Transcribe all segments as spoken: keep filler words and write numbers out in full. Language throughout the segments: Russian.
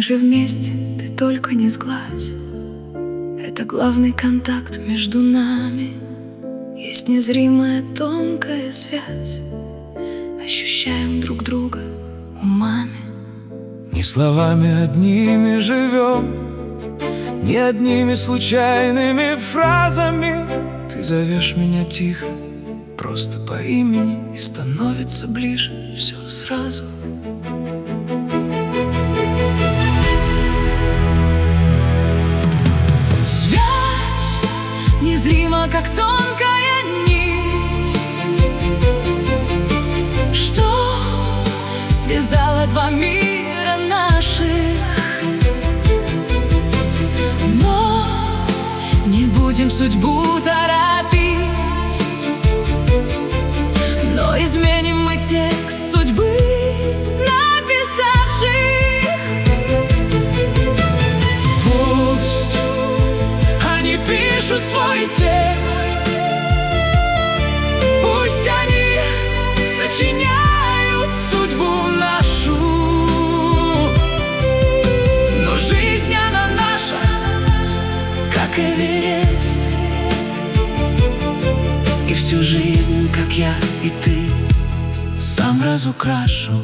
же вместе, ты только не сглазь. Это главный контакт между нами. Есть незримая тонкая связь. Ощущаем друг друга умами. Не словами одними живем, не одними случайными фразами. Ты зовешь меня тихо, просто по имени, и становится ближе все сразу. Связь незрима, как тонкая нить, что связала два мира наших. Но не будем судьбу торопить, но изменим мы текст судьбы, написавших. Пусть они пишут свой текст, пусть они сочиняют судьбу нашу. Но жизнь она наша, как Эверест, и всю жизнь, как я и ты, сам разукрашу.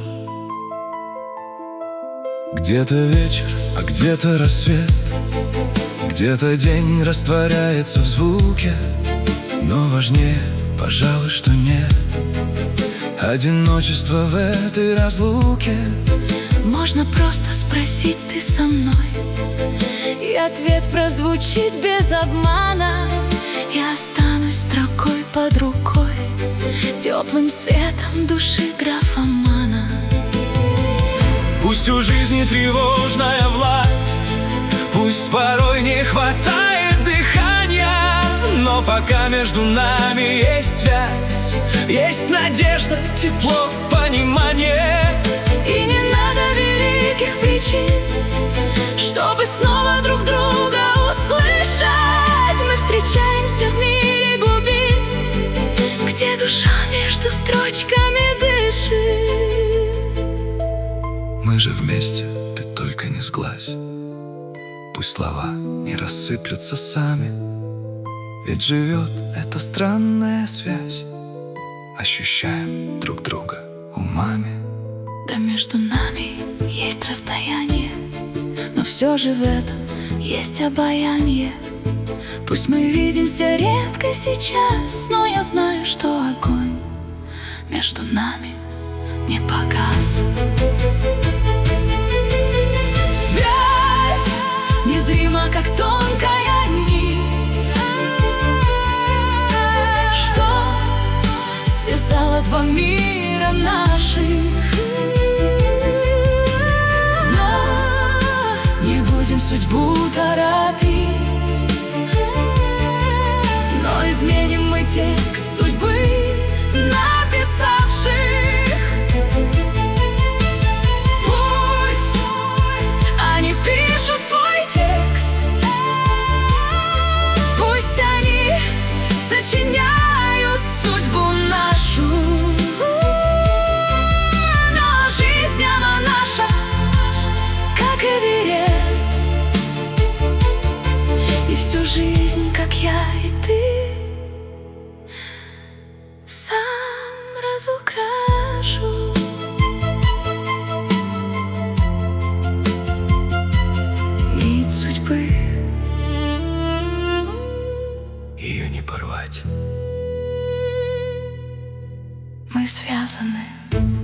Где-то вечер, а где-то рассвет, где-то день растворяется в звуке. Но важнее, пожалуй, что нет одиночества в этой разлуке. Можно просто спросить: ты со мной? И ответ прозвучит без обмана. Я останусь строкой под рукой, теплым светом души графомана. Пусть у жизни тревожная власть, пусть порой не хватает дыхания, но пока между нами есть связь, есть надежда, тепло, понимание. И не надо великих причин, чтобы снова друг друга услышать. Мы встречаемся в мире глубин, где душа между строчками дышит. Мы же вместе, ты только не сглазь. Пусть слова не рассыплются сами, ведь живет эта странная связь. Ощущаем друг друга умами. Да между нами есть расстояние, но все же в этом есть обаяние. Пусть мы видимся редко сейчас, но я знаю, что огонь между нами не погас. Связь незрима, как тонкая нить, что связала два мира наших. Но не будем судьбу торопить, но изменим мы текст судьбы, написавших. Пусть они пишут свой текст, пусть они сочиняют судьбу нашу. Но жизнь она наша, как Эверест, и всю жизнь, как я и ты, сам разукрашу. Нить судьбы, Ее не порвать. мы связаны.